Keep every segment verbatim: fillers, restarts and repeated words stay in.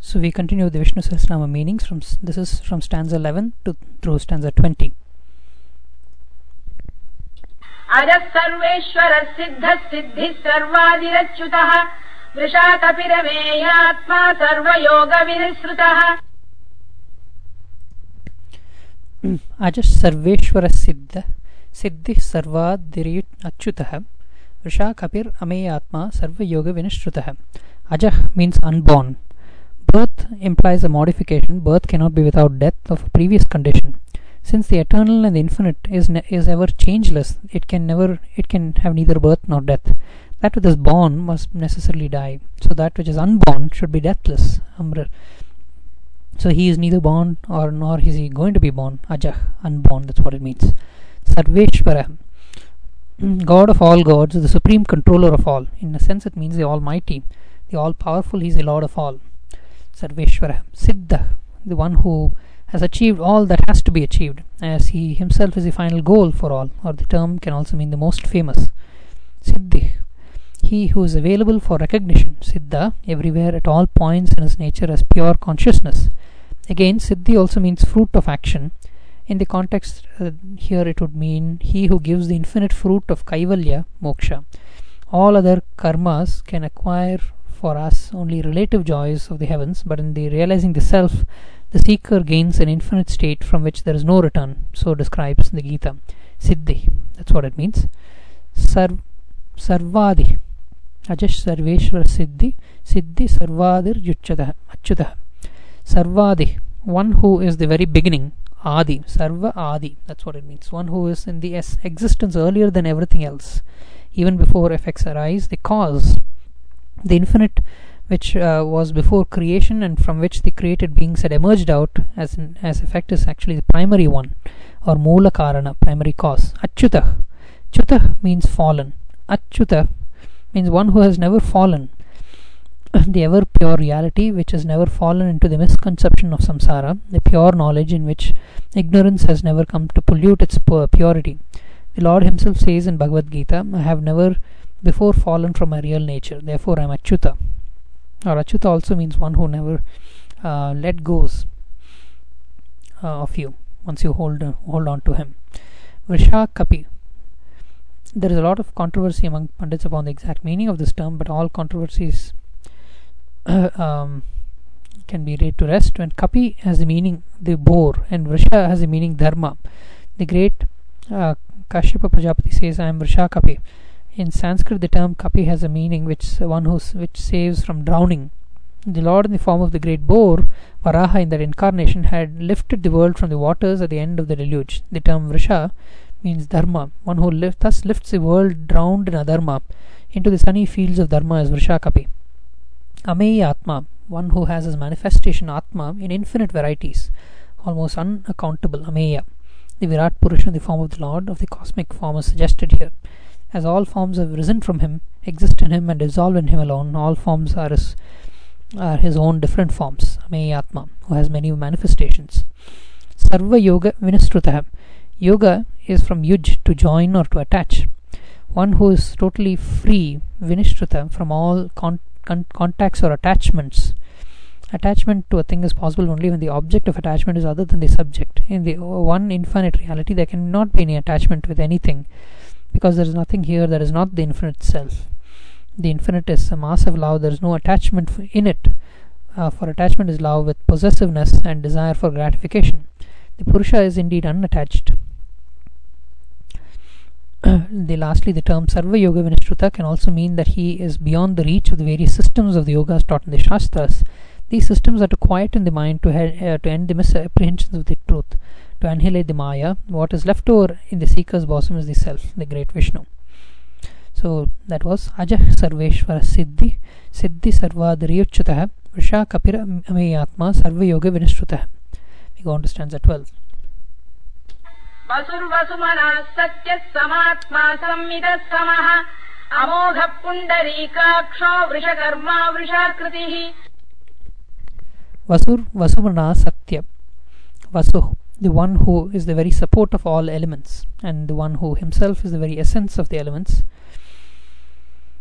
So we continue with the Vishnu Sahasranama meanings. From this is from stanza eleven to through stanza twenty. Ajah sarveshwara siddha siddhi sarvadirachyutah vrishakapirameyaatma sarva yoga vinisrutah. Ajah sarveshwara siddha siddhi sarvadirachyutah vrishakapir ameyatma sarva yoga vinisrutah. Ajah means unborn. Birth implies a modification. Birth cannot be without death of a previous condition. Since the eternal and the infinite is ne- is ever changeless, it can never it can have neither birth nor death. That which is born must necessarily die. So that which is unborn should be deathless. Amr. So he is neither born or nor is he going to be born. Ajah, unborn. That's what it means. Sarveshwara, God of all gods, the supreme controller of all. In a sense, it means the Almighty, the all-powerful. He is the Lord of all. Sarveshwara, Siddha, the one who has achieved all that has to be achieved, as he himself is the final goal for all, or the term can also mean the most famous. Siddhi, he who is available for recognition. Siddha, everywhere at all points in his nature as pure consciousness. Again, Siddhi also means fruit of action. In the context uh, here it would mean he who gives the infinite fruit of Kaivalya, moksha. All other karmas can acquire for us only relative joys of the heavens, but in the realizing the self, the seeker gains an infinite state from which there is no return. So describes the Gita. Siddhi, that's what it means. Sarv, Sarvadi, Ajash Sarveshwar Siddhi, Siddhi Sarvadir Yuchada, Achyuta. Sarvadi, one who is the very beginning. Adi, Sarva Adi, that's what it means. One who is in the es- existence earlier than everything else, even before effects arise. The cause, the infinite, which uh, was before creation and from which the created beings had emerged out as an, as effect, is actually the primary one, or Moola Karana, primary cause. Achyuta, Chuta means fallen. Achyuta means one who has never fallen. The ever pure reality which has never fallen into the misconception of samsara, the pure knowledge in which ignorance has never come to pollute its purity. The Lord himself says in Bhagavad Gita, I have never before fallen from my real nature, therefore I am Achyuta. Or Achyuta also means one who never uh, let goes uh, of you once you hold uh, hold on to him. Vrishakapi. There is a lot of controversy among Pandits upon the exact meaning of this term, but all controversies uh, um, can be laid to rest. When Kapi has the meaning the boar and Vrisha has the meaning dharma, the great uh, Kashyapa Prajapati says, I am Vrishakapi. In Sanskrit, the term Kapi has a meaning which one who which saves from drowning. The Lord, in the form of the great boar, Varaha, in that incarnation, had lifted the world from the waters at the end of the deluge. The term Vrisha means Dharma. One who lift, thus lifts the world drowned in Adharma into the sunny fields of Dharma is Vrishakapi. Ameya Atma, one who has his manifestation Atma in infinite varieties, almost unaccountable. Ameya, the Virat Purusha in the form of the Lord, of the cosmic form, is suggested here. As all forms have risen from him, exist in him and dissolve in him alone, all forms are his, are his own different forms. Ameya Atma, who has many manifestations. Sarva Yoga Vinistruta. Yoga is from yuj, to join or to attach. One who is totally free, Vinistruta, from all con- con- contacts or attachments. Attachment to a thing is possible only when the object of attachment is other than the subject. In the one infinite reality, there cannot be any attachment with anything, because there is nothing here that is not the infinite self. The infinite is a mass of love. There is no attachment in it. Uh, for attachment is love with possessiveness and desire for gratification. The Purusha is indeed unattached. the lastly, the term Sarva Yoga Vinishruta can also mean that he is beyond the reach of the various systems of the yogas taught in the Shastras. These systems are to quieten the mind, to, he- uh, to end the misapprehensions of the truth, to annihilate the Maya. What is left over in the seeker's bosom is the self, the great Vishnu. So that was Ajah Sarveshwara Siddhi, Siddhi Sarvadiriyuchyutah, Vrisha Kapira Ameyatma, Sarva Yoga Vinishruta. We go on to stanza twelve. Vasur Vasumana Satya Samatma Samhita Samaha Amogha Pundarikaksho Vrishakarma Vrishakritihi. Vasur Vasumana Satya. Vasu, the one who is the very support of all elements, and the one who himself is the very essence of the elements.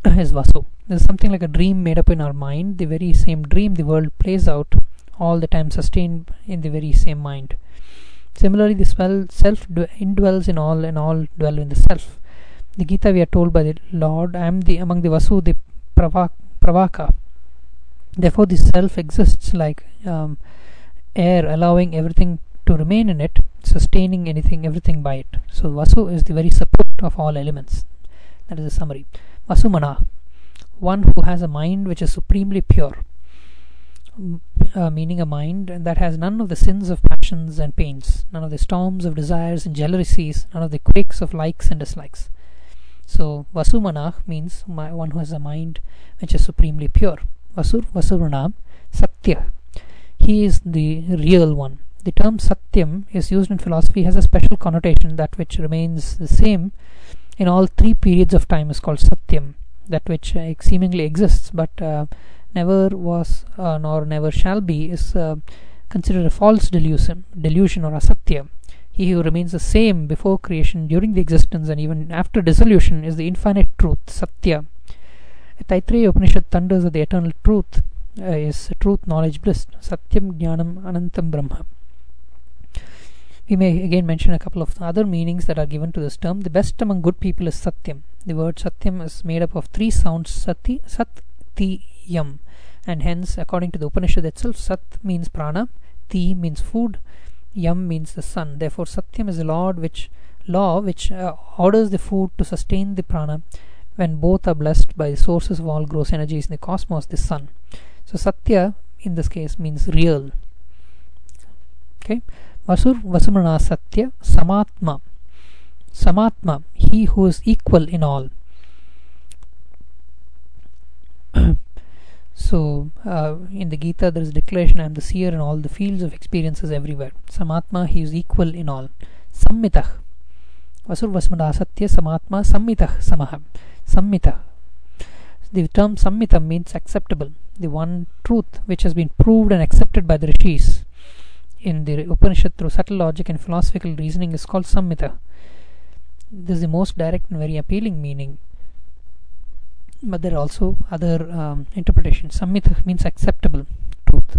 is Vasu. This is something like a dream made up in our mind. The very same dream, the world plays out all the time, sustained in the very same mind. Similarly, the self indwells in all, and all dwell in the self. The Gita, we are told by the Lord, I am the among the Vasu, the pravak, Pravaka. Therefore, the self exists like um, air, allowing everything to remain in it, sustaining anything, everything by it. So, Vasu is the very support of all elements. That is the summary. Vasumana, one who has a mind which is supremely pure, uh, meaning a mind that has none of the sins of passions and pains, none of the storms of desires and jealousies, none of the quakes of likes and dislikes. So, Vasumana means one who has a mind which is supremely pure. Vasur, Vasurana, Satya. He is the real one. The term Satyam is used in philosophy, has a special connotation. That which remains the same in all three periods of time is called Satyam. That which uh, seemingly exists but uh, never was uh, nor never shall be is uh, considered a false delusion, delusion or asatya. He who remains the same before creation, during the existence, and even after dissolution is the infinite truth, Satya. Taittiriya Upanishad thunders that the eternal truth uh, is truth, knowledge, bliss. Satyam Jnanam Anantam Brahma. We may again mention a couple of other meanings that are given to this term. The best among good people is Satyam. The word Satyam is made up of three sounds, Sati, Sat, Ti, Yam. And hence, according to the Upanishad itself, Sat means prana, Ti means food, Yam means the sun. Therefore, Satyam is the Lord which, law which uh, orders the food to sustain the prana when both are blessed by the sources of all gross energies in the cosmos, the sun. So, Satya in this case means real. Okay. Vasur, Vasumana, Satya, Samatma. Samatma, he who is equal in all. So, uh, in the Gita there is a declaration, I am the seer in all the fields of experiences everywhere. Samatma, he is equal in all. Sammitah. Vasur, Vasumana, Satya, Samatma, Sammitah, Samaha. Sammitah. The term Sammita means acceptable. The one truth which has been proved and accepted by the Rishis in the Upanishad through subtle logic and philosophical reasoning is called Sammita. This is the most direct and very appealing meaning. But there are also other um, interpretations. Sammita means acceptable truth.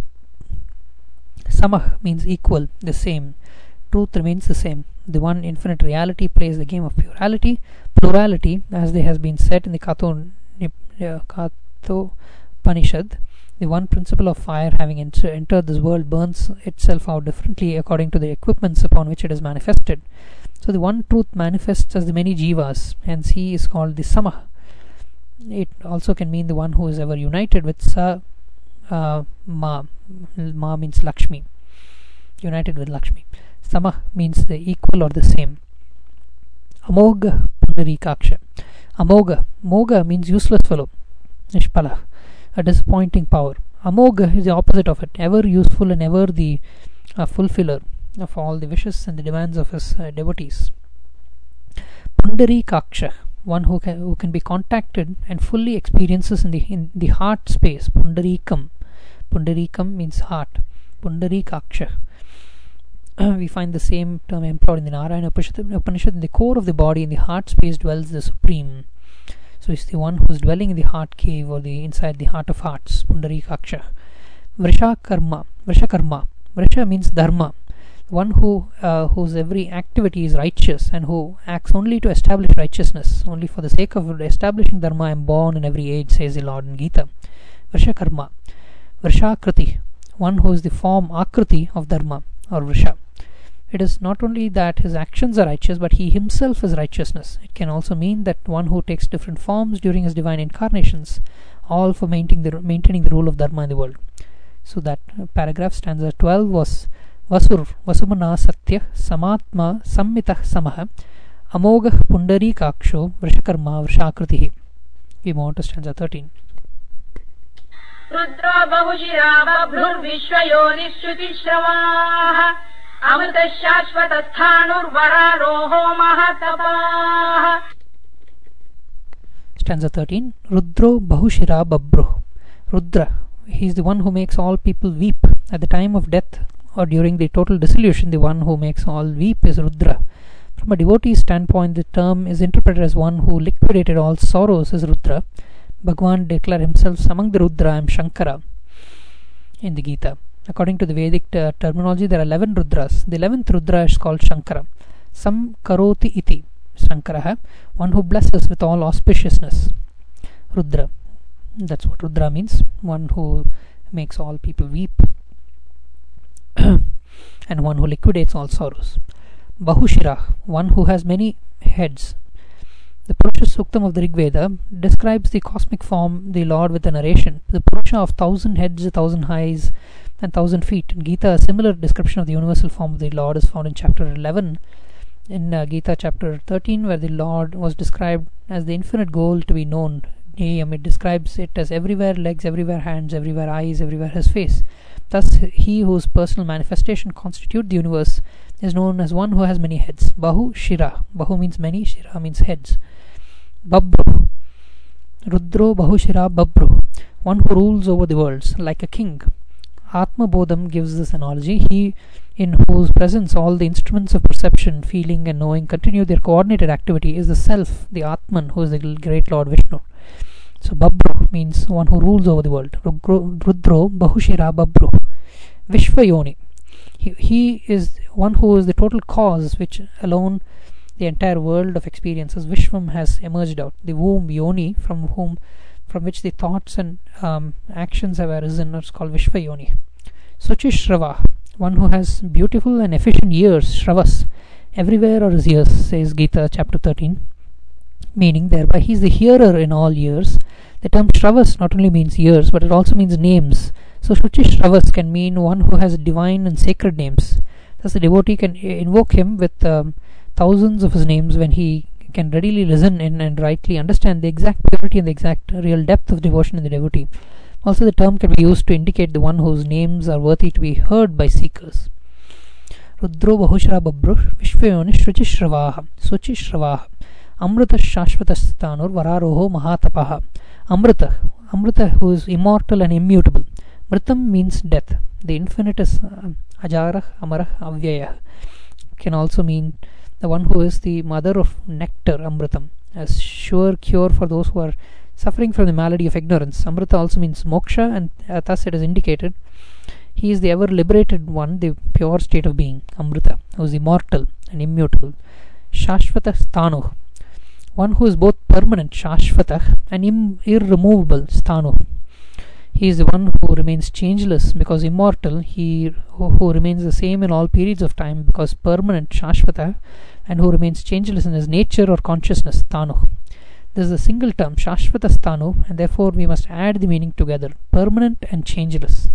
Samah means equal, the same. Truth remains the same. The one infinite reality plays the game of plurality. Plurality, as there has been said in the Katho, uh, Katho Upanishad, the one principle of fire having enter, entered this world burns itself out differently according to the equipments upon which it is manifested. So the one truth manifests as the many jivas, hence he is called the Samah. It also can mean the one who is ever united with Sa, uh, Ma. Ma means Lakshmi. United with Lakshmi. Samah means the equal or the same. Amogha Pundarikaksha. Amogha. Mogha means useless fellow. Nishpala. A disappointing power. Amogha is the opposite of it. Ever useful and ever the uh, fulfiller of all the wishes and the demands of his uh, devotees. Pundarikaksha. One who can, who can be contacted and fully experiences in the in the heart space. Pundarikam. Pundarikam means heart. Pundarikaksha. Uh, we find the same term employed in the Narayana Upanishad. In the core of the body, in the heart space, dwells the Supreme. So it's the one who is dwelling in the heart cave or the inside the heart of hearts. Pundarikaksha. Vrishakarma. Vrishakarma. Vrisha means dharma. One who uh, whose every activity is righteous and who acts only to establish righteousness. Only for the sake of establishing dharma I am born in every age, says the Lord in Gita. Vrishakarma. Vrishakriti. One who is the form akriti of dharma or vrisha. It is not only that his actions are righteous, but he himself is righteousness. It can also mean that one who takes different forms during his divine incarnations, all for maintaining the, maintaining the rule of dharma in the world. So that uh, paragraph, stanza twelve, was Vasur, Vasumana, Satya, Samatma, Sammitah, Samaha, Amogha, Pundarikaksho, Vrishakarma, Vrishakritihi. We move on to stanza thirteen. Rudra Bahushira Babhur Vishwayonishuti Shravaha Amrita Shashvata Sthanur Vararoho Mahatapaha. Stanza thirteen. Rudro Bahushira Babhru. Rudra, he is the one who makes all people weep. At the time of death or during the total dissolution, the one who makes all weep is Rudra. From a devotee's standpoint, the term is interpreted as one who liquidated all sorrows is Rudra. Bhagavan declares himself among the Rudra, I am Shankara in the Gita. According to the Vedic uh, terminology, there are eleven Rudras. The eleventh Rudra is called Shankara. Sam karoti iti Shankara, one who blesses with all auspiciousness. Rudra. That's what Rudra means. One who makes all people weep. And one who liquidates all sorrows. Bahushirah, one who has many heads. The Purusha Suktam of the Rig Veda describes the cosmic form, the Lord, with a narration. The Purusha of thousand heads, a thousand eyes, and thousand feet. In Gita, a similar description of the universal form of the Lord is found in chapter eleven. In uh, Gita chapter thirteen, where the Lord was described as the infinite goal to be known. It describes it as everywhere legs, everywhere hands, everywhere eyes, everywhere his face. Thus, he whose personal manifestation constitutes the universe is known as one who has many heads. Bahu Shira. Bahu means many, Shira means heads. Babru. Rudro Bahu Shira Babru. One who rules over the worlds like a king. Atma Bodham gives this analogy. He in whose presence all the instruments of perception, feeling and knowing continue their coordinated activity is the self, the Atman, who is the great Lord Vishnu. So Babru means one who rules over the world. Rudro Bahushira Babru. Vishvayoni. He, he is one who is the total cause which alone the entire world of experiences, Vishvam, has emerged out. The womb, Yoni, from whom from which the thoughts and um, actions have arisen, is called Vishvayoni. Suchishhrava, one who has beautiful and efficient ears, Shravas. Everywhere are his ears, says Gita chapter thirteen. Meaning thereby he is the hearer in all ears. The term Shravas not only means ears, but it also means names. So Suchishravas can mean one who has divine and sacred names. Thus the devotee can invoke him with um, thousands of his names when he can readily listen in and rightly understand the exact purity and the exact real depth of devotion in the devotee. Also the term can be used to indicate the one whose names are worthy to be heard by seekers. Rudro Bahushra Babru Vishvayoni Shruchishhravaha Suchishhravaha Amrita Shashvatastanur Vararoho Mahatapaha. Amrita, Amrita who is immortal and immutable. Mritam means death. The infinite is uh, Ajarah, Amarah, Avyayah. Can also mean the one who is the mother of nectar, Amritam, as sure cure for those who are suffering from the malady of ignorance. Amrita also means moksha, and uh, thus it is indicated he is the ever liberated one, the pure state of being, Amrita, who is immortal and immutable. Shashvata Sthanuh, one who is both permanent, Shashvatah, and im- irremovable, Sthanuh. He is the one who remains changeless because immortal, he who, who remains the same in all periods of time because permanent, Shashvata, and who remains changeless in his nature or consciousness, Sthanuh. This is a single term, Shashvata Sthanuh, and therefore we must add the meaning together, permanent and changeless.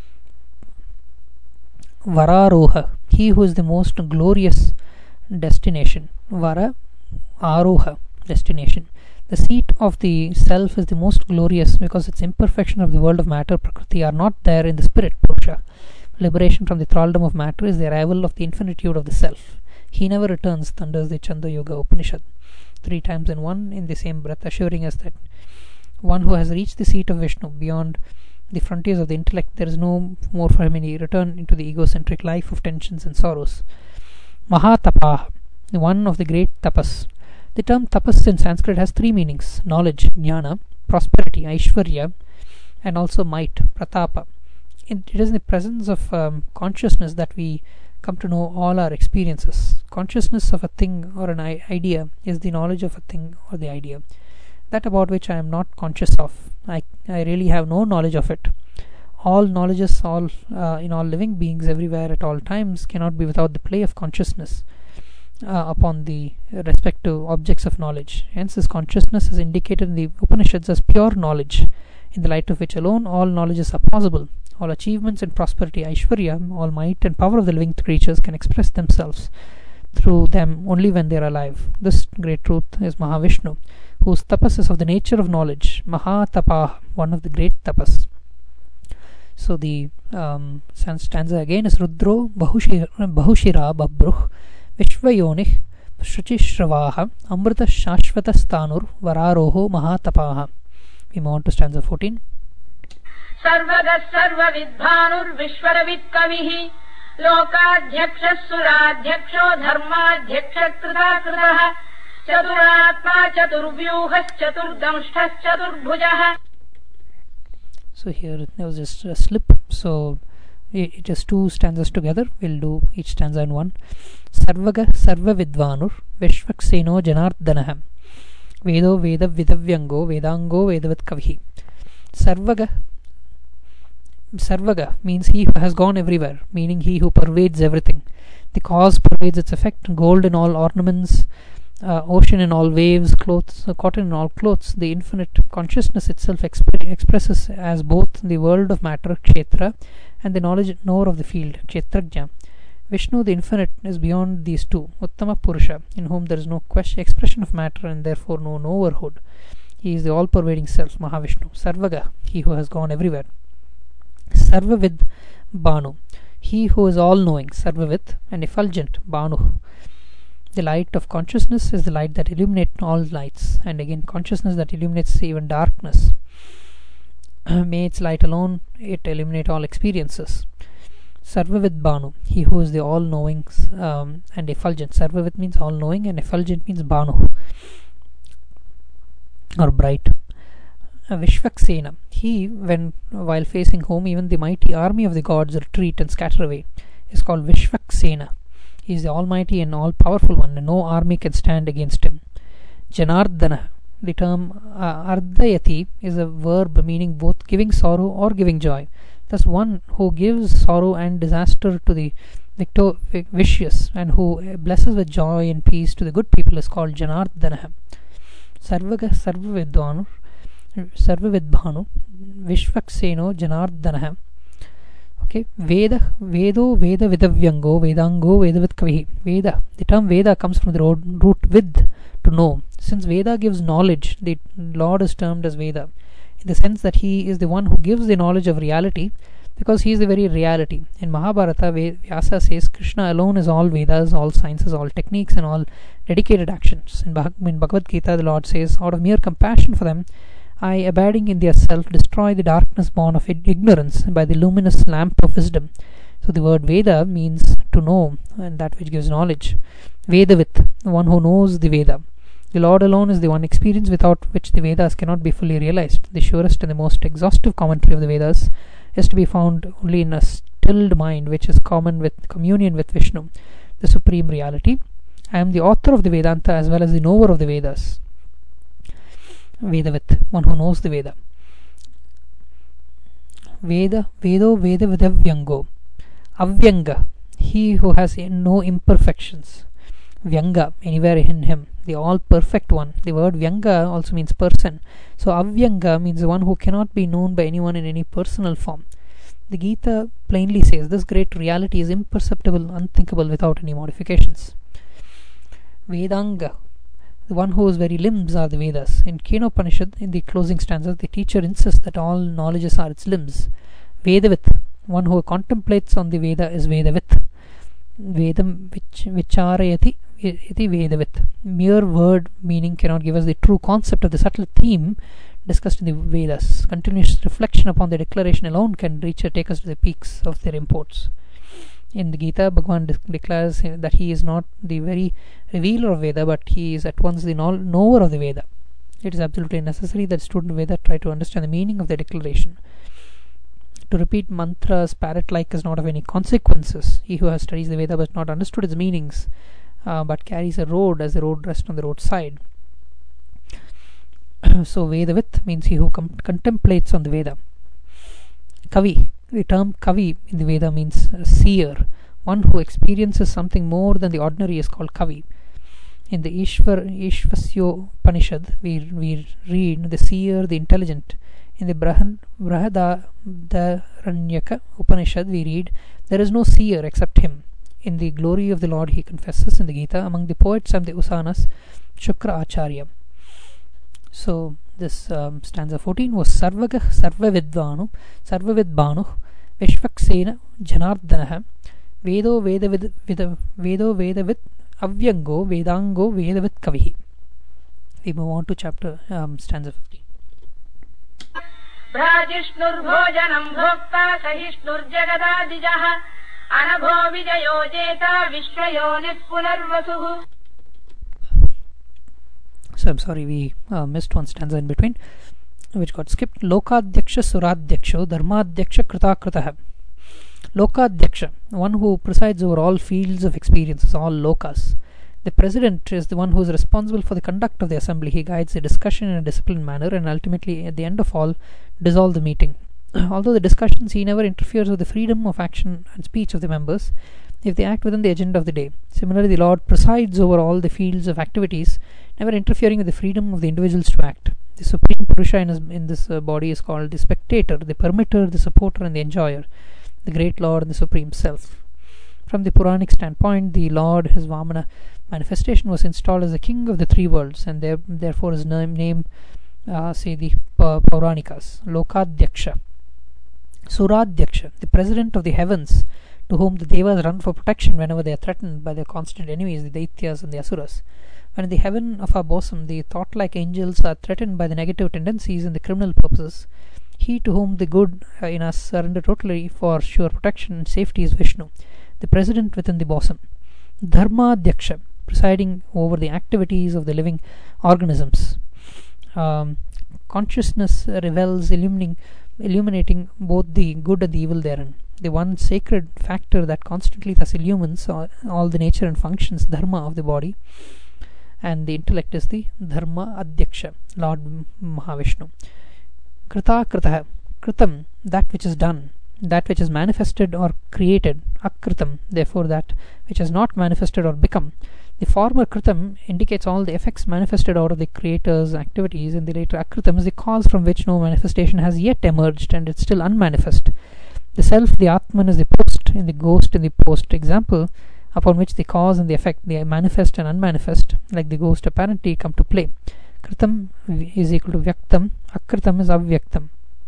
Vararoha, he who is the most glorious destination. Vara Aroha, destination. The seat of the self is the most glorious because its imperfection of the world of matter, Prakriti, are not there in the spirit, Purusha. Liberation from the thraldom of matter is the arrival of the infinitude of the self. He never returns, thunders the Chanda Yoga Upanishad, three times in one in the same breath, assuring us that one who has reached the seat of Vishnu beyond the frontiers of the intellect, there is no more for him any return into the egocentric life of tensions and sorrows. Mahatapah, the one of the great tapas. The term tapas in Sanskrit has three meanings: knowledge, jnana, prosperity, aishvarya, and also might, pratapa. It is in the presence of um, consciousness that we come to know all our experiences. Consciousness of a thing or an I- idea is the knowledge of a thing or the idea. That about which I am not conscious of, I, I really have no knowledge of it. All knowledges, all uh, in all living beings everywhere at all times, cannot be without the play of consciousness uh, upon the respective objects of knowledge. Hence this consciousness is indicated in the Upanishads as pure knowledge, in the light of which alone all knowledges are possible. All achievements and prosperity, Aishwarya, all might and power of the living creatures can express themselves through them only when they are alive. This great truth is Mahavishnu, whose tapas is of the nature of knowledge. Mahatapah, one of the great tapas. So the um, stanza again is Rudro Bahushira, Bahushira Babruh Vishvayonih Shruchishhravaha Amrita Shashvata Sthanur Vararoho Mahatapaha. We move on to stanza fourteen. Sarvagas Sarva Vidbhanur Vishwaravit Kavihi Lokadhyaksha Suradhyaksho Dharmadhyaksha Krita Kritaha चतुरात्मा चतुर्व्यूहश्चतुर्दंष्टः चतुर्भुजः. So here there was just a slip, so it is two stanzas together. We'll do each stanza in one. Sarvaga sarva vidvanur vishvakseno janardanaha vedo veda vidavyango vedango vedavat kavihi. Sarvaga Sarvaga means he who has gone everywhere, meaning he who pervades everything. The cause pervades its effect. Gold in all ornaments, uh, ocean in all waves, clothes, uh, cotton in all clothes. The infinite consciousness itself exp- expresses as both the world of matter, kshetra, and the knowledge knower of the field, kshetrajna. Vishnu, the infinite, is beyond these two, Uttama Purusha, in whom there is no question, expression of matter and therefore no knowerhood. He is the all-pervading self, Mahavishnu. Sarvaga, he who has gone everywhere. Sarvavid Banu, he who is all-knowing, Sarvavid, and effulgent, Banu. The light of consciousness is the light that illuminates all lights, and again consciousness that illuminates even darkness. May its light alone it illuminate all experiences. Sarvavid Banu, he who is the all-knowing um, and effulgent. Sarvavid means all-knowing and effulgent means Banu, or bright. Uh, Vishvaksena, he, when while facing home, even the mighty army of the gods retreat and scatter away, is called Vishvaksena. He is the almighty and all-powerful one, and no army can stand against him. Janardana, the term uh, ardayati is a verb meaning both giving sorrow or giving joy. Thus one who gives sorrow and disaster to the victor- vicious and who blesses with joy and peace to the good people is called Janardana. Sarvaga Sarvavidvanu Sarvavidbhanu Vishvakseno Janardana. Okay, Veda, Vedo, Veda Vidavyango, Vedango, Vedavat Kavihi. Veda, the term Veda comes from the root vid, to know. Since Veda gives knowledge, the Lord is termed as Veda, in the sense that he is the one who gives the knowledge of reality, because he is the very reality. In Mahabharata, Vyasa says Krishna alone is all Vedas, all sciences, all techniques, and all dedicated actions. In, Bhag- in Bhagavad Gita, the Lord says, out of mere compassion for them, I, abiding in their self, destroy the darkness born of ignorance by the luminous lamp of wisdom. So the word Veda means to know, and that which gives knowledge. Vedavit, the one who knows the Veda. The Lord alone is the one experience without which the Vedas cannot be fully realized. The surest and the most exhaustive commentary of the Vedas is to be found only in a stilled mind, which is common with communion with Vishnu, the supreme reality. I am the author of the Vedanta as well as the knower of the Vedas. Vedavit, one who knows the Veda. Veda, Vedo, Veda Vidavyango. Avyanga, he who has no imperfections. Vyanga, anywhere in him, the all-perfect one. The word Vyanga also means person. So Avyanga means the one who cannot be known by anyone in any personal form. The Gita plainly says this great reality is imperceptible, unthinkable without any modifications. Vedanga, the one whose very limbs are the Vedas. In Kenopanishad, in the closing stanzas, the teacher insists that all knowledges are its limbs. Vedavit, one who contemplates on the Veda is Vedavit. Vedam vich, vicharayati iti Vedavit. Mere word meaning cannot give us the true concept of the subtle theme discussed in the Vedas. Continuous reflection upon the declaration alone can reach or take us to the peaks of their imports. In the Gita, Bhagavan de- declares that he is not the very revealer of Veda, but he is at once the knower of the Veda. It is absolutely necessary that student of Veda try to understand the meaning of the declaration. To repeat mantras parrot-like is not of any consequences. He who has studied the Veda but not understood its meanings, uh, but carries a road as the road rests on the roadside. So Vedavit means he who com- contemplates on the Veda. Kavi, the term Kavi in the Veda means uh, seer. One who experiences something more than the ordinary is called Kavi. In the Ishvar, Ishvasyo Upanishad, we, we read the seer, the intelligent. In the Brahan, Brahadaranyaka Upanishad, we read, there is no seer except him. In the glory of the Lord, he confesses in the Gita, among the poets and the Usanas, Shukra Acharya. So, this um, stanza fourteen was Sarvaga Sarvavidvanu, Sarvavidbanu, Vishvaksena Janardanaha, Vedo Vedavid, Vedo Vedavid, Avyango, Vedango, Vedavid Kavihi. We move on to chapter, um, stanza fifteen. भ्राजिष्णुर्भोजनम् भोक्ता सहिष्णुर्जगदादिजः अनभो विजयो जेता विश्वयोनिः पुनर्वसुः. So I'm sorry, we uh, missed one stanza in between, which got skipped. Lokadyaksha Suradyaksho Dharmadyaksha Kritakritaha. Lokadyaksha, one who presides over all fields of experiences, all lokas. The president is the one who is responsible for the conduct of the assembly. He guides the discussion in a disciplined manner and ultimately, at the end of all, dissolve the meeting. Although the discussions, he never interferes with the freedom of action and speech of the members if they act within the agenda of the day. Similarly, the Lord presides over all the fields of activities, never interfering with the freedom of the individuals to act. The Supreme Purusha in, his, in this uh, body is called the spectator, the permitter, the supporter, and the enjoyer, the great Lord and the Supreme Self. From the Puranic standpoint, the Lord, his Vamana manifestation, was installed as the king of the three worlds, and there, therefore his name, name uh, say the pa- Pauranikas. Lokadyaksha. Suradyaksha, the president of the heavens, to whom the Devas run for protection whenever they are threatened by their constant enemies, the Daityas and the Asuras. When in the heaven of our bosom the thought-like angels are threatened by the negative tendencies and the criminal purposes, he to whom the good uh, in us surrender totally for sure protection and safety is Vishnu, the president within the bosom. Dharmadyaksha, presiding over the activities of the living organisms. Um, consciousness revels, illuminating, illuminating both the good and the evil therein. The one sacred factor that constantly thus illumines all, all the nature and functions, dharma, of the body and the intellect is the Dharma Adyaksha, Lord Mahavishnu. Krita Kritaha, Kritam, that which is done, that which is manifested or created. Akritam, therefore that which has not manifested or become. The former Kritam indicates all the effects manifested out of the Creator's activities, and the later Akritam is the cause from which no manifestation has yet emerged and it's still unmanifest. The self, the Atman, is the post in the ghost in the post example upon which the cause and the effect, the manifest and unmanifest, like the ghost, apparently come to play. Kritam is equal to Vyaktam, Akritam is Avyaktam.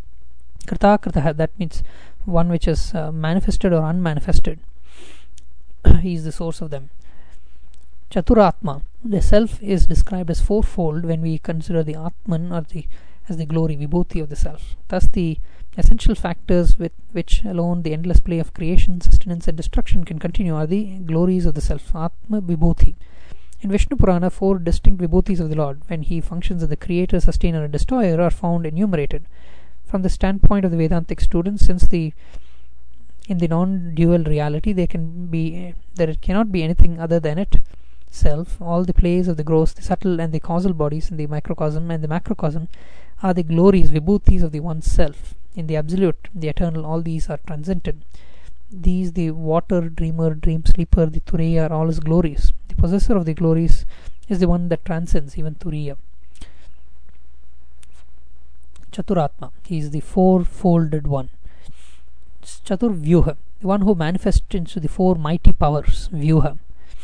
Krita Kritaha, that means one which is uh, manifested or unmanifested. He is the source of them. Chaturatma, the self is described as fourfold when we consider the Atman or the as the glory, Vibhuti of the self. Thus the essential factors with which alone the endless play of creation, sustenance and destruction can continue are the glories of the self, Atma Vibhuti. In Vishnu Purana, four distinct Vibhutis of the Lord, when he functions as the creator, sustainer and destroyer, are found enumerated. From the standpoint of the Vedantic students, since the in the non-dual reality there can be there cannot be anything other than it self, all the plays of the gross, the subtle and the causal bodies in the microcosm and the macrocosm are the glories, Vibhutis of the one self. In the absolute, the eternal, all these are transcendent. These, the water, dreamer, dream sleeper, the Turiya, are all his glories. The possessor of the glories is the one that transcends even Turiya. Chaturatma, he is the four-folded one. Chatur Vyuha, the one who manifests into the four mighty powers, Vyuha.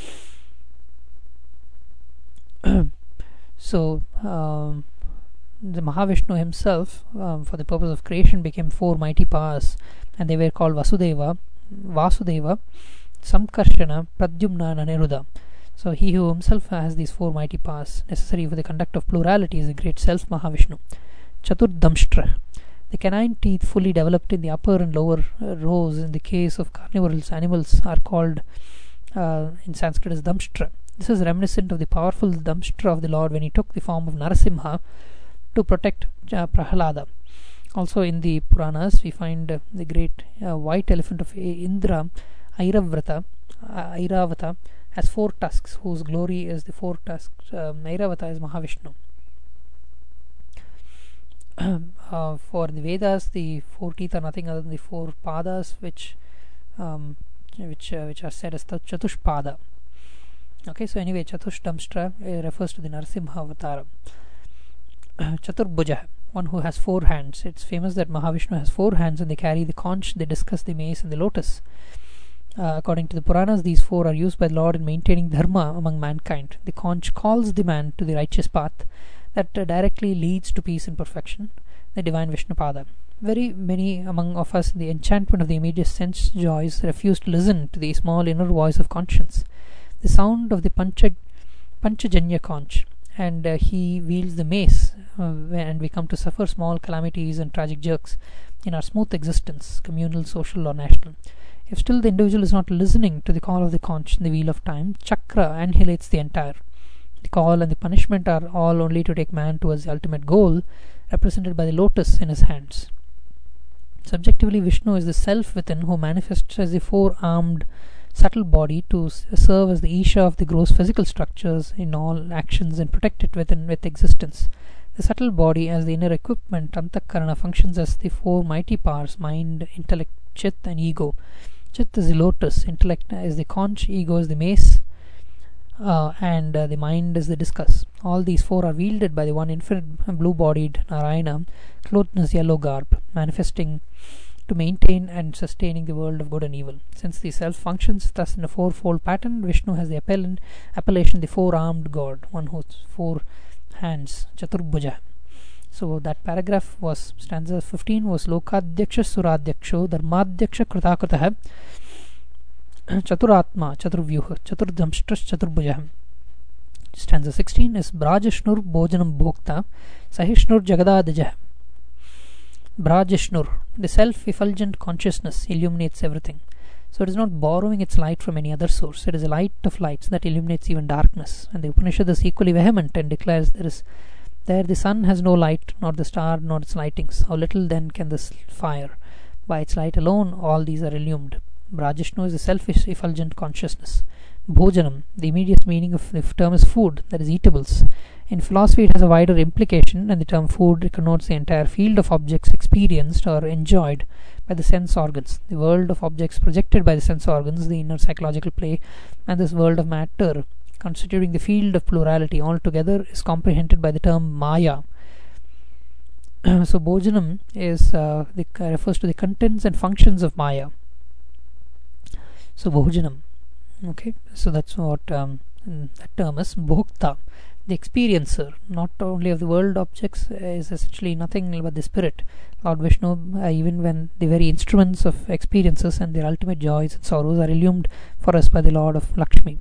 So, um, the Mahavishnu himself, um, for the purpose of creation, became four mighty powers, and they were called Vasudeva, Vasudeva, Samkarshana, Pradyumna and Aniruddha. So he who himself has these four mighty powers necessary for the conduct of plurality is the great self Mahavishnu. Chaturdamshtra, the canine teeth fully developed in the upper and lower uh, rows in the case of carnivorous animals are called uh, in Sanskrit as Damshtra. This is reminiscent of the powerful Damshtra of the Lord when he took the form of Narasimha to protect uh, Prahalada. Also in the Puranas we find uh, the great uh, white elephant of Indra, Airavrata, uh, Airavata, has four tusks, whose glory is the four tusks. um, Airavata is Mahavishnu. uh, for the Vedas, the four teeth are nothing other than the four padas, which um, which uh, which are said as Chatushpada. Okay, so anyway, Chatushdamshtra uh, refers to the Narasimha Avatara. Chaturbhuja, one who has four hands. It's famous that Mahavishnu has four hands and they carry the conch, they discuss the mace and the lotus. Uh, according to the Puranas, these four are used by the Lord in maintaining dharma among mankind. The conch calls the man to the righteous path that uh, directly leads to peace and perfection, the divine Vishnupada. Very many among of us, in the enchantment of the immediate sense joys, refuse to listen to the small inner voice of conscience, the sound of the Pancha, Panchajanya conch, and uh, he wields the mace, uh, and we come to suffer small calamities and tragic jerks in our smooth existence, communal, social or national. If still the individual is not listening to the call of the conch in the wheel of time, chakra annihilates the entire. The call and the punishment are all only to take man towards the ultimate goal, represented by the lotus in his hands. Subjectively, Vishnu is the self within who manifests as the four-armed subtle body to serve as the Isha of the gross physical structures in all actions and protect it within with existence. The subtle body as the inner equipment, Antakarana, functions as the four mighty powers: mind, intellect, Chit and ego. Chit is the lotus, intellect is the conch, ego is the mace, uh, and uh, the mind is the discus. All these four are wielded by the one infinite blue-bodied Narayana, clothed in his yellow garb, manifesting to maintain and sustaining the world of good and evil. Since the self functions thus in a fourfold pattern, Vishnu has the appellant, appellation the four-armed god, one who has four hands, Chaturbhuja. So that paragraph was, stanza fifteen was Lokadhyaksha Suradhyaksho Dharmadhyaksha Krutakrutah Chaturatma Chaturvyuha Chaturdhamstras Chaturbhuja. Stanza sixteen is Brajishnur Bhojanam Bhokta Sahishnur Jagadadijah. Brajishnur, the self-effulgent consciousness, illuminates everything. So it is not borrowing its light from any other source. It is a light of lights that illuminates even darkness. And the Upanishad is equally vehement and declares there is there the sun has no light, nor the star, nor its lightings. How little then can this fire? By its light alone, all these are illumined. Brajishnu is the self-effulgent consciousness. Bhojanam, the immediate meaning of the term is food, that is eatables. In philosophy it has a wider implication, and the term food connotes the entire field of objects experienced or enjoyed by the sense organs, the world of objects projected by the sense organs, the inner psychological play, and this world of matter, constituting the field of plurality altogether, is comprehended by the term Maya. So Bhojanam is uh, the, refers to the contents and functions of Maya. So Bhojanam. Okay, so that's what um, that term is. Bhokta, the experiencer, not only of the world objects, is essentially nothing but the spirit. Lord Vishnu, uh, even when the very instruments of experiences and their ultimate joys and sorrows are illumined for us by the Lord of Lakshmi.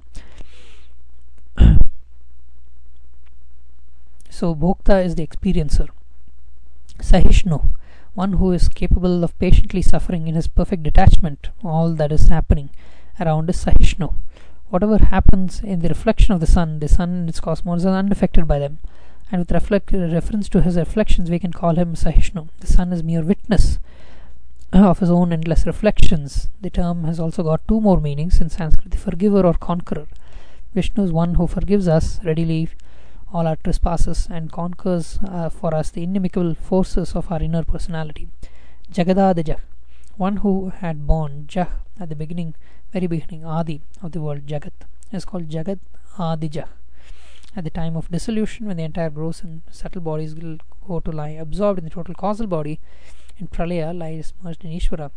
So Bhokta is the experiencer. Sahishnu, one who is capable of patiently suffering in his perfect detachment all that is happening around is Sahishnu. Whatever happens in the reflection of the sun, the sun and its cosmos are unaffected by them. And with reflect, reference to his reflections, we can call him Sahishnu. The sun is mere witness of his own endless reflections. The term has also got two more meanings in Sanskrit: the forgiver or conqueror. Vishnu is one who forgives us readily all our trespasses and conquers uh, for us the inimical forces of our inner personality. Jagadadijah, one who had born Jah at the beginning, very beginning, Adi of the world, Jagat, is called Jagat Adijah. At the time of dissolution, when the entire gross and subtle bodies will go to lie absorbed in the total causal body, in Pralaya lies merged in Ishvara.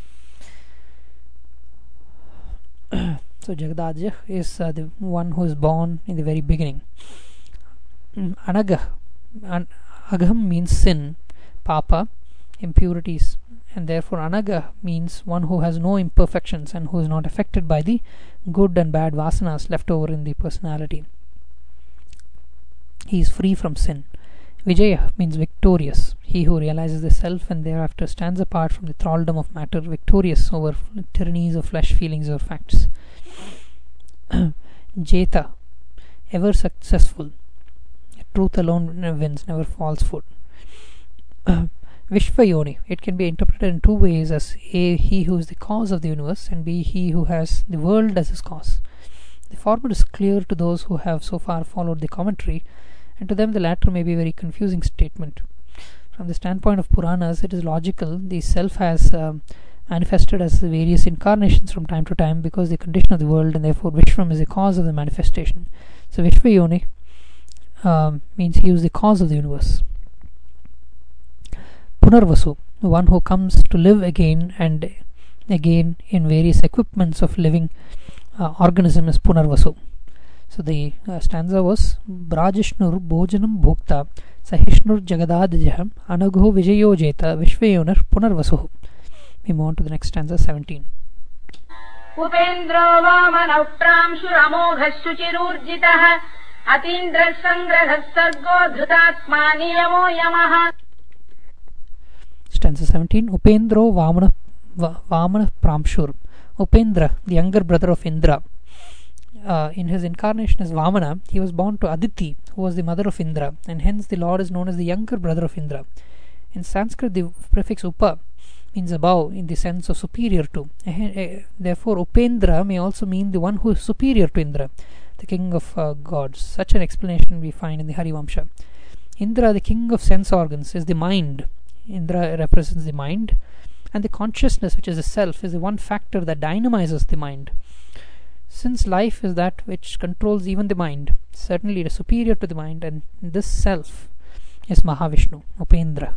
So Jagadadijah is uh, the one who is born in the very beginning. Anagah, An- Agham means sin, Papa, impurities, and therefore Anagah means one who has no imperfections and who is not affected by the good and bad vasanas left over in the personality. He is free from sin. Vijaya means victorious, he who realizes the self and thereafter stands apart from the thraldom of matter, victorious over tyrannies of flesh, feelings or facts. Jeta, ever successful, truth alone wins, never false foot. Vishvayoni, it can be interpreted in two ways: as A, he who is the cause of the universe, and B, he who has the world as his cause. The former is clear to those who have so far followed the commentary, and to them the latter may be a very confusing statement. From the standpoint of Puranas, it is logical. The self has um, manifested as various incarnations from time to time because the condition of the world, and therefore Vishvam is the cause of the manifestation. So Vishvayoni um, means he is the cause of the universe. Punarvasu, the one who comes to live again and again in various equipments of living uh, organism is Punarvasu. So the uh, stanza was Brajishnur Bhojanam Bhokta Sahishnur Jagadadijah Anagho Vijayo Jeta Vishvayonar Punarvasu. We move on to the next stanza, seventeen. Upendro Vamana Pramshuramogha Suchirurjitah Atindra Sangrahas Sargo Dhutatma Niyamo Yamaha. Stanza seventeen. Upendro Vamana, Va, Vamana Pramshur. Upendra, the younger brother of Indra, uh, in his incarnation as Vamana, he was born to Aditi, who was the mother of Indra, and hence the Lord is known as the younger brother of Indra. In Sanskrit, the prefix upa means above in the sense of superior to. Therefore, Upendra may also mean the one who is superior to Indra, the king of uh, gods. Such an explanation we find in the Harivamsha. Indra, the king of sense organs, is the mind. Indra represents the mind, and the consciousness, which is the self, is the one factor that dynamizes the mind. Since life is that which controls even the mind, certainly it is superior to the mind, and this self is Mahavishnu, Upendra.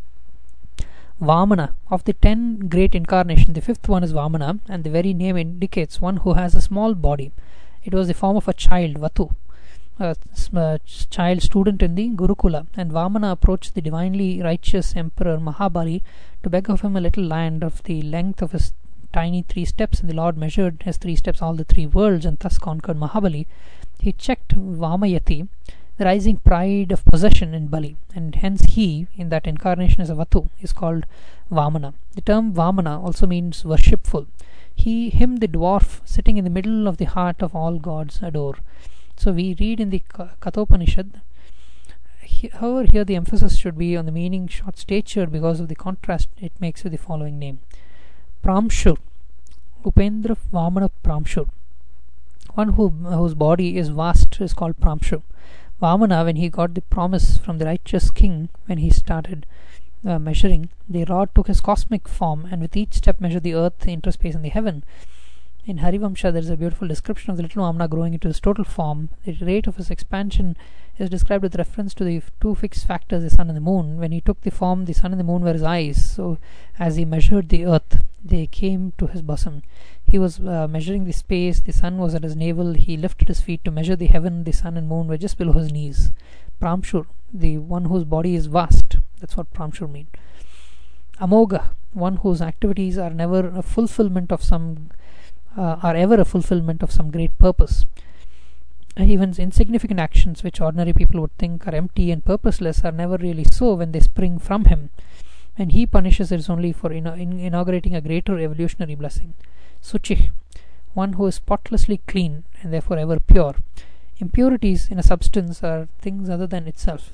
Vamana, of the ten great incarnations, the fifth one is Vamana, and the very name indicates one who has a small body. It was the form of a child, Vatu, a child student in the Gurukula, and Vamana approached the divinely righteous emperor Mahabali to beg of him a little land of the length of his tiny three steps, and the Lord measured his three steps all the three worlds and thus conquered Mahabali. He checked Vamayati, the rising pride of possession in Bali, and hence he, in that incarnation as a Vatu, is called Vamana. The term Vamana also means worshipful. He, him, the dwarf, sitting in the middle of the heart of all gods, adore. So we read in the Kathopanishad. He, however, here the emphasis should be on the meaning short-statured because of the contrast it makes with the following name. Pramshur, Upendra Vamana Pramshur. One who, whose body is vast is called Pramshur. Vamana, when he got the promise from the righteous king, when he started uh, measuring, the rod took his cosmic form, and with each step measured the earth, the interspace, and the heaven. In Harivamsha, there is a beautiful description of the little Vamana growing into his total form. The rate of his expansion is described with reference to the two fixed factors, the sun and the moon. When he took the form, the sun and the moon were his eyes. So, as he measured the earth, they came to his bosom. He was uh, measuring the space, the sun was at his navel. He lifted his feet to measure the heaven, the sun and moon were just below his knees. Pramshur, the one whose body is vast. That's what Pramshur means. Amoga, one whose activities are never a fulfillment of some uh, are ever a fulfillment of some great purpose. Even insignificant actions which ordinary people would think are empty and purposeless are never really so when they spring from him, and he punishes it only for in, in, inaugurating a greater evolutionary blessing. Suchi, one who is spotlessly clean and therefore ever pure. Impurities in a substance are things other than itself.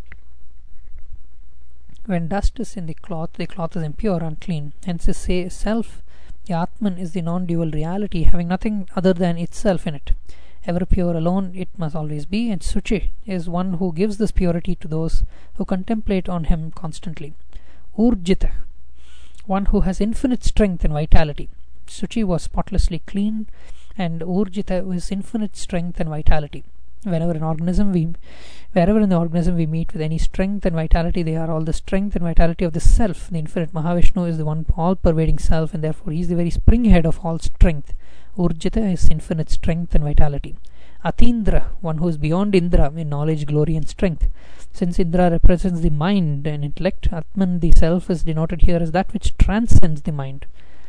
When dust is in the cloth, the cloth is impure, unclean. Hence, the say self, the Atman, is the non-dual reality, having nothing other than itself in it. Ever pure alone it must always be, and Suchi is one who gives this purity to those who contemplate on him constantly. Urjita, one who has infinite strength and vitality. Suchi was spotlessly clean, and Urjita is infinite strength and vitality. Whenever an organism we, wherever in the organism we meet with any strength and vitality, they are all the strength and vitality of the self. The infinite Mahavishnu is the one all-pervading self, and therefore he is the very springhead of all strength. Urjita is infinite strength and vitality. Atindra, one who is beyond Indra in knowledge, glory, and strength. Since Indra represents the mind and intellect, Atman, the self, is denoted here as that which transcends the mind.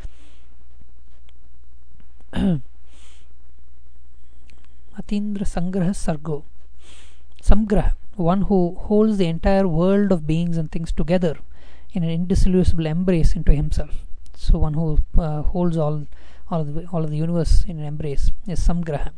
Atindra Sangraha Sargo. Samgraha, one who holds the entire world of beings and things together in an indissoluble embrace into himself. So one who uh, holds all all of, the, all of the universe in an embrace is Samgraha.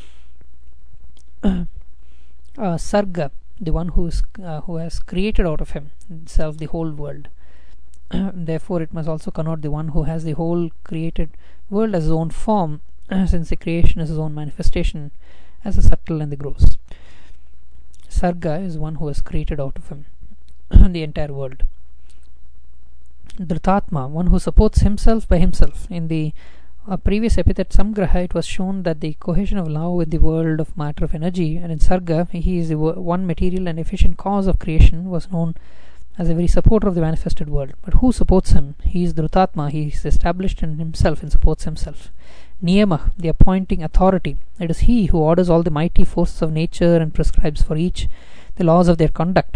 uh, Sarga, the one who is uh, who has created out of himself the whole world. Therefore it must also connote the one who has the whole created world as his own form, since the creation is his own manifestation as the subtle and the gross. Sarga is one who has created out of him the entire world. Dhritatma, one who supports himself by himself. In the uh, previous epithet Samgraha, it was shown that the cohesion of love with the world of matter of energy, and in Sarga, he is the one material and efficient cause of creation, was known as a very supporter of the manifested world. But who supports him? He is Dhritatma. He is established in himself and supports himself. Niyama, the appointing authority. It is he who orders all the mighty forces of nature and prescribes for each the laws of their conduct.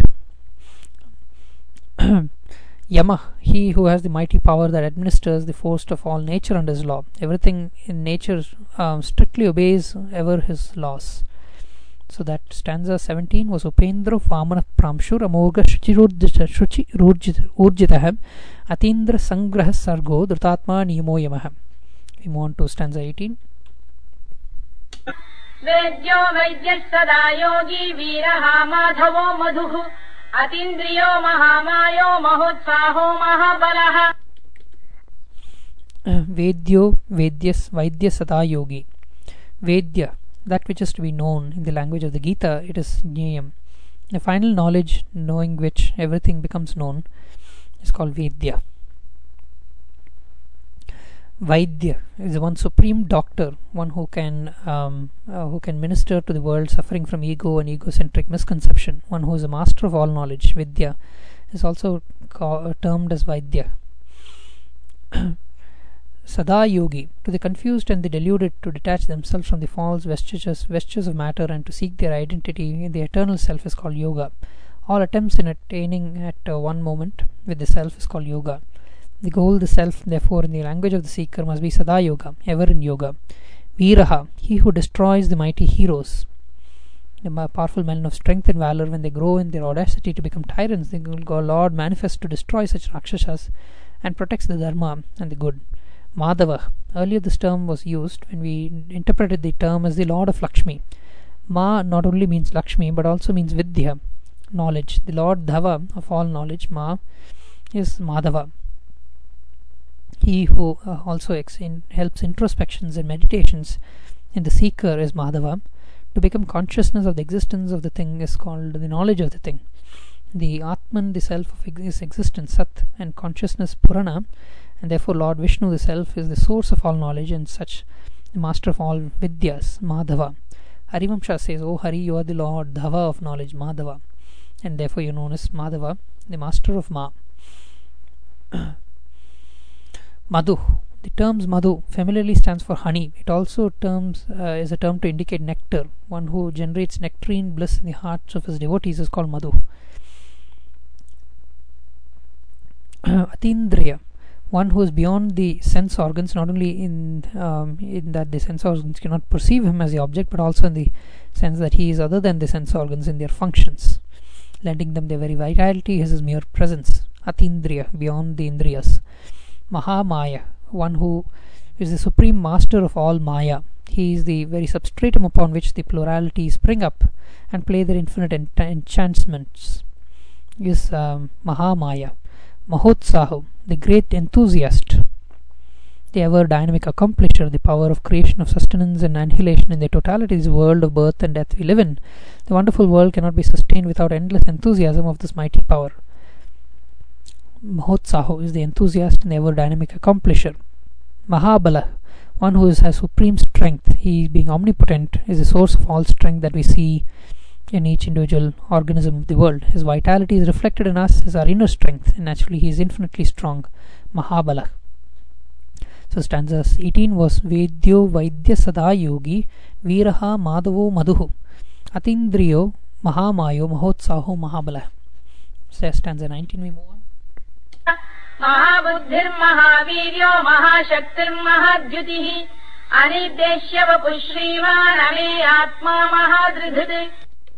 Yama, he who has the mighty power that administers the force of all nature under his law. Everything in nature um, strictly obeys ever his laws. So that stanza seventeen was Upendra Vamana Pramshur Amoga Shuchi Urjitah Atindra Sangraha Sargo Dhritatma Niyamo Yamaha. We move on to stanza eighteen. वेद्यो वैद्यः सदा योगी वीरः माधवो मधुः अतीन्द्रियो महामायो महोत्साहो महाबलः. Vedyo, Vedyas, Vaidya Sada Yogi. Vedya, that which is to be known in the language of the Gita, it is Jnayam. The final knowledge, knowing which everything becomes known, is called Vedya. Vaidya is the one supreme doctor, one who can um, uh, who can minister to the world suffering from ego and egocentric misconception, one who is a master of all knowledge. Vidya is also ca- termed as Vaidya. Sada Yogi, to the confused and the deluded, to detach themselves from the false vestiges, vestiges of matter and to seek their identity in the eternal self is called Yoga. All attempts in attaining at uh, one moment with the self is called Yoga. The goal, the self, therefore, in the language of the seeker must be Sada Yoga, ever in Yoga. Viraha, he who destroys the mighty heroes, the powerful men of strength and valor, when they grow in their audacity to become tyrants, the Lord manifests to destroy such Rakshasas and protects the Dharma and the good. Madhava, earlier this term was used when we interpreted the term as the Lord of Lakshmi. Ma not only means Lakshmi but also means Vidya, knowledge. The Lord Dhava of all knowledge, Ma, is Madhava. He who uh, also ex- in, helps introspections and meditations in the seeker is Madhava. To become consciousness of the existence of the thing is called the knowledge of the thing. The Atman, the self of ex- existence, Sat, and consciousness, Purana, and therefore Lord Vishnu, the self, is the source of all knowledge and such the master of all Vidyas, Madhava. Harivamsha says, O Hari, you are the Lord Dhava of knowledge, Madhava, and therefore you are known as Madhava, the master of Ma. Madhu, the terms Madhu familiarly stands for honey. It also terms uh, is a term to indicate nectar. One who generates nectarine bliss in the hearts of his devotees is called Madhu. Atindriya, one who is beyond the sense organs, not only in um, in that the sense organs cannot perceive him as the object, but also in the sense that he is other than the sense organs in their functions, lending them their very vitality is his mere presence. Atindriya, beyond the Indriyas. Mahamaya, one who is the supreme master of all Maya. He is the very substratum upon which the plurality spring up and play their infinite ent- enchantments. Is um, Mahamaya. Mahotsaho, the great enthusiast, the ever dynamic accomplisher, the power of creation, of sustenance and annihilation in the totality is the world of birth and death we live in. The wonderful world cannot be sustained without endless enthusiasm of this mighty power. Mahotsaho is the enthusiast and the ever dynamic accomplisher. Mahabala, one who is, has supreme strength. He, being omnipotent, is the source of all strength that we see in each individual organism of the world. His vitality is reflected in us as our inner strength, and naturally he is infinitely strong. Mahabala. So stanza eighteen was Vedyo Vaidya Sada Yogi Viraha Madhavo Madhuhu Atindriyo Mahamayo Mahotsaho Mahabala. So stanza nineteen we move on. महाबुद्धिर् महावीर्यो महाशक्तिर् महाद्युतिः अनिर्देश्य वपुः श्रीमान् अमे आत्मा महादृधृत्.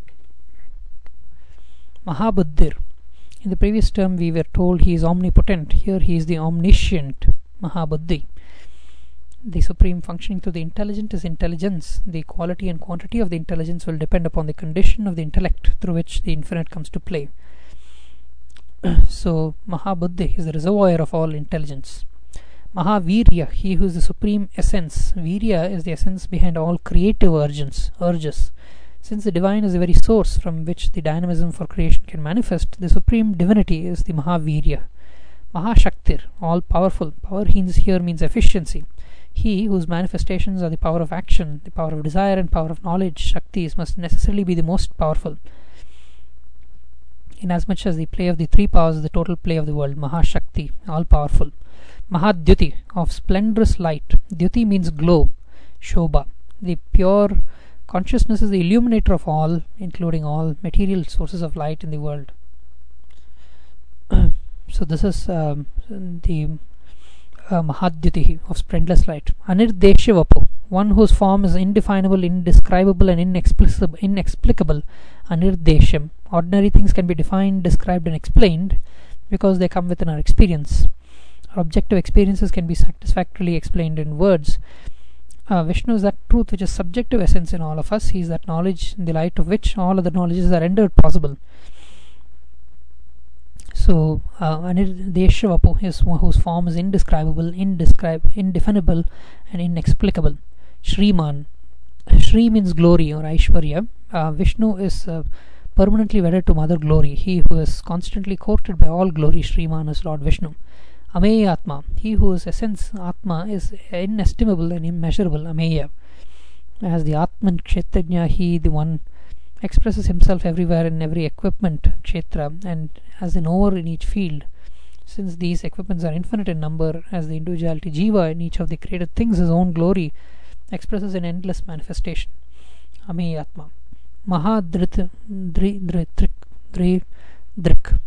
Mahabuddhir. In the previous term we were told he is omnipotent. Here he is the omniscient Mahabuddhi. The supreme functioning through the intelligent is intelligence. The quality and quantity of the intelligence will depend upon the condition of the intellect through which the infinite comes to play. So Mahabuddhi is the reservoir of all intelligence. Mahavirya, he who is the supreme essence. Virya is the essence behind all creative urges. urges. Since the divine is the very source from which the dynamism for creation can manifest, the supreme divinity is the Mahavirya. Mahashaktir, all powerful. Power here means efficiency. He whose manifestations are the power of action, the power of desire and power of knowledge, Shaktis, must necessarily be the most powerful, inasmuch as the play of the three powers is the total play of the world. Mahashakti, all powerful. Mahadyuti, of splendorous light. Dyuti means glow, Shobha. The pure consciousness is the illuminator of all, including all material sources of light in the world. So this is um, the uh, Mahadyuti, of splendorous light. Anirdeshya Vapu, one whose form is indefinable, indescribable and inexplicable. inexplicable. Anirdeshyam. Ordinary things can be defined, described and explained because they come within our experience. Our objective experiences can be satisfactorily explained in words. uh, Vishnu is that truth which is subjective essence in all of us. He is that knowledge in the light of which all other knowledges are rendered possible. So, uh, Anirdesha Vapu is one whose form is indescribable, indescrib- indefinable, and inexplicable. Shriman. Shri means glory or Aishwarya. Uh, Vishnu is uh, permanently wedded to Mother Glory. He who is constantly courted by all glory, Shriman, is Lord Vishnu. Ameya Atma. He whose essence, Atma, is inestimable and immeasurable. Ameya. As the Atman Kshetrajna, he, the one, expresses himself everywhere in every equipment, Kshetra, and as an knower in each field. Since these equipments are infinite in number, as the individuality Jiva in each of the created things, his own glory expresses an endless manifestation. Ameya Atma. Mahadrit Dri Dritrik Dri Drik.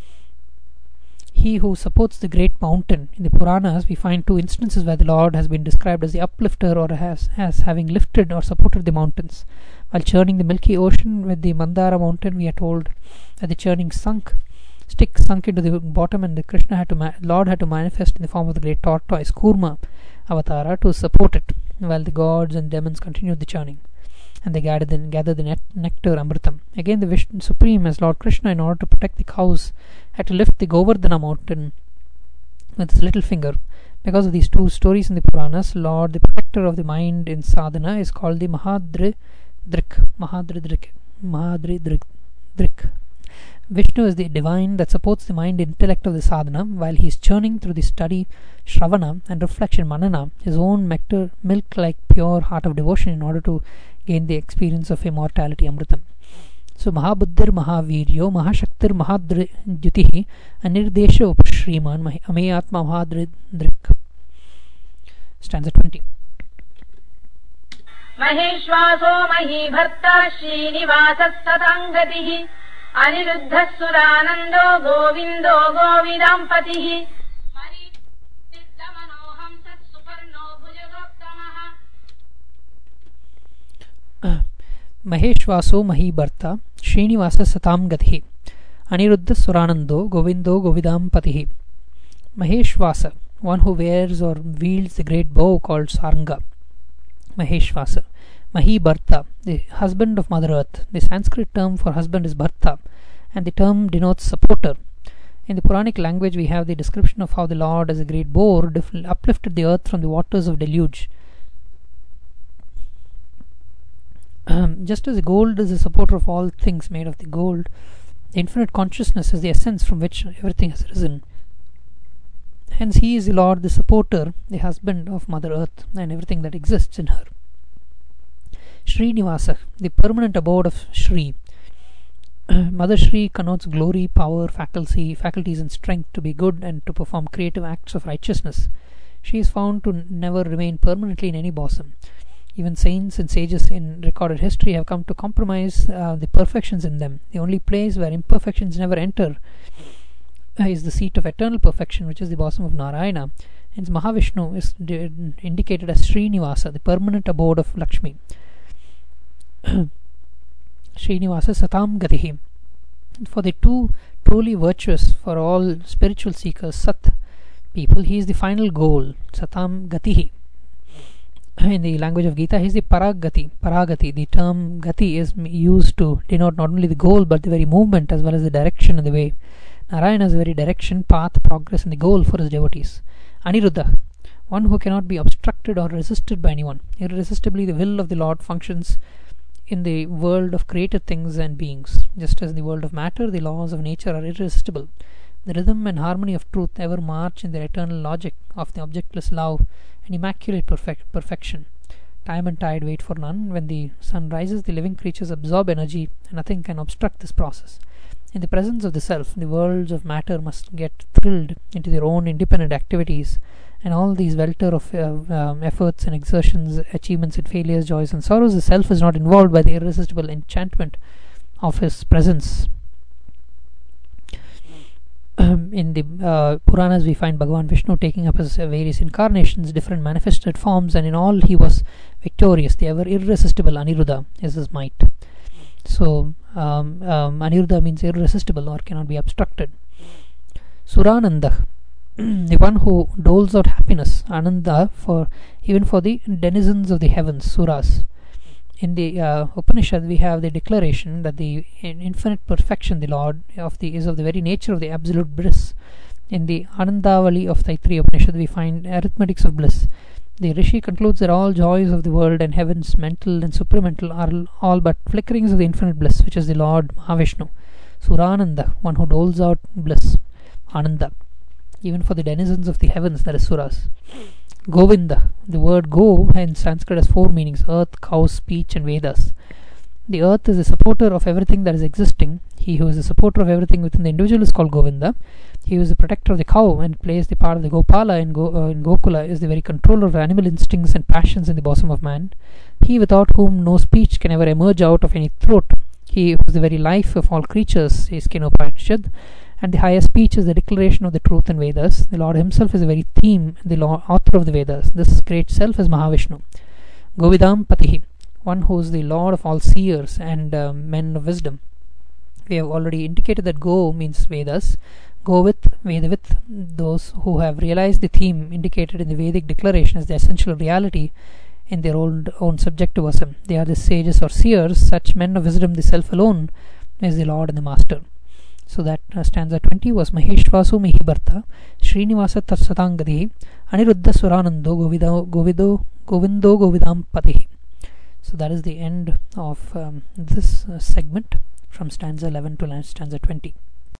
He who supports the great mountain. In the Puranas, we find two instances where the Lord has been described as the uplifter or has, as having lifted or supported the mountains. While churning the Milky Ocean with the Mandara mountain, we are told that the churning sunk, stick sunk into the bottom, and the Krishna had to ma- Lord had to manifest in the form of the great tortoise, Kurma Avatara, to support it, while the gods and demons continued the churning. And they gathered the, gathered the net, nectar Amritam. Again, the Vishnu Supreme, as Lord Krishna, in order to protect the cows, had to lift the Govardhana mountain with his little finger. Because of these two stories in the Puranas, Lord, the protector of the mind in sadhana, is called the Mahadri Drik. Mahadri Drik. Mahadri Drik. Drik. Vishnu is the divine that supports the mind intellect of the sadhana, while he is churning through the study, Shravana, and reflection, Manana, his own nectar, milk-like pure heart of devotion in order to gain the experience of immortality, Amritam. So, Mahabuddhir Mahaviryo, Mahashaktir Mahadryutihi, Anirdesha Upashriman, Ameyatma Mahadridrik. Stanza twenty. Maheshwaso Mahibharta Srinivasas Satangatihi Aniruddhas Suranando Govindo Govidampatihi Mari Siddhamanoham Sat Suparno Bhujagoptamaha. Maheshwaso Mahibharta Srinivasa Satam Gatihi Aniruddha Suranando Govindo Govidampatihi. Maheshwasa, one who wears or wields the great bow called Saranga. Maheshwasa. Mahibharta, the husband of Mother Earth. The Sanskrit term for husband is Bharta, and the term denotes supporter. In the Puranic language, we have the description of how the Lord, as a great boar, uplifted the earth from the waters of deluge. Um, just as the gold is the supporter of all things made of the gold, the infinite consciousness is the essence from which everything has risen. Hence, he is the Lord, the supporter, the husband of Mother Earth and everything that exists in her. Srinivasa, the permanent abode of Shri. Mother Shri connotes glory, power, faculty, faculties and strength to be good and to perform creative acts of righteousness. She is found to never remain permanently in any bosom. Even saints and sages in recorded history have come to compromise uh, the perfections in them. The only place where imperfections never enter uh, is the seat of eternal perfection, which is the bosom of Narayana. Hence, Mahavishnu is d- indicated as Srinivasa, the permanent abode of Lakshmi. Srinivasa Satam Gatihi. For the two truly virtuous, for all spiritual seekers, Sat people, he is the final goal, Satam Gatihi. In the language of Gita, he is the Paragati. Paragati. The term Gati is used to denote not only the goal but the very movement as well as the direction and the way. Narayana is the very direction, path, progress and the goal for his devotees. Aniruddha, one who cannot be obstructed or resisted by anyone. Irresistibly, the will of the Lord functions in the world of created things and beings. Just as in the world of matter, the laws of nature are irresistible. The rhythm and harmony of truth ever march in their eternal logic of the objectless love and immaculate perfect perfection. Time and tide wait for none. When the sun rises, the living creatures absorb energy, and nothing can obstruct this process. In the presence of the self, the worlds of matter must get thrilled into their own independent activities, and all these welter of uh, um, efforts and exertions, achievements and failures, joys and sorrows, the self is not involved by the irresistible enchantment of his presence. Um, in the uh, Puranas, we find Bhagavan Vishnu taking up his uh, various incarnations, different manifested forms, and in all he was victorious. The ever irresistible Aniruddha is his might. So, um, um, Aniruddha means irresistible or cannot be obstructed. Surananda, the one who doles out happiness, Ananda, for even for the denizens of the heavens, Suras. In the uh, Upanishad, we have the declaration that the infinite perfection, the Lord of the is of the very nature of the absolute bliss. In the Anandavali of Taittiriya Upanishad, we find arithmetics of bliss. The Rishi concludes that all joys of the world and heavens, mental and supramental, are all but flickerings of the infinite bliss, which is the Lord Mahavishnu. Surananda, one who doles out bliss, Ananda, even for the denizens of the heavens, that is Suras. Govinda, the word go in Sanskrit has four meanings: earth, cow, speech, and Vedas. The earth is the supporter of everything that is existing. He who is the supporter of everything within the individual is called Govinda. He who is the protector of the cow and plays the part of the Gopala in, Go, uh, in Gokula is the very controller of animal instincts and passions in the bosom of man. He without whom no speech can ever emerge out of any throat. He who is the very life of all creatures is Kenopanishad, and the highest speech is the declaration of the truth in Vedas. The Lord himself is the very theme, the Lord, author of the Vedas. This great self is Mahavishnu. Govidam Patihi, one who is the Lord of all seers and uh, men of wisdom. We have already indicated that Go means Vedas. Go with, Vedavit, those who have realized the theme indicated in the Vedic declaration as the essential reality in their own, own subjectivism. They are the sages or seers, such men of wisdom. The self alone is the Lord and the Master. So that uh, stanza twenty was Maheshvasu Mihibharta Srinivasa Tatsatangadihi Aniruddha Suranando Govido Govido Govindo Govidam Patihi. So that is the end of um, this uh, segment from stanza eleven to stanza twenty.